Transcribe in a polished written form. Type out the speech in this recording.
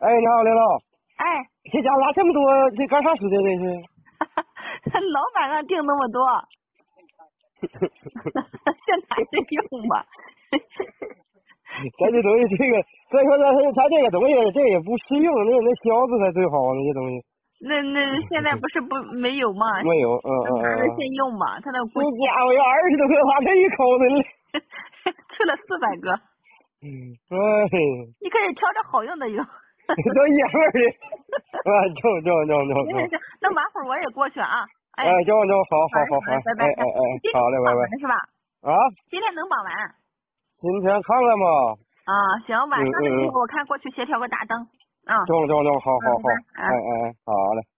哎，你好，领导。 哎， 这家拉这么多，这干啥使的？这是？ 老板让订那么多，现拿着用吧。 咱这东西，所以说咱这个东西，这也不实用，那销子才最好那些东西。 那现在不是没有吗？ 没有， 拿着先用吧，他那这家伙要20多个，花这一口子了。 吃了400个。 哎， 你可以挑着好用的用。 都爷们儿的。中。 那晚会儿我也过去啊。哎， 中，好， 拜拜。 好嘞，拜拜。 是吧？ 啊？ 今天能绑完？ 今天看看吧。 啊，行，晚上的时候我看过去协调个大灯。啊。 中，好， 拜拜。 哎，好嘞。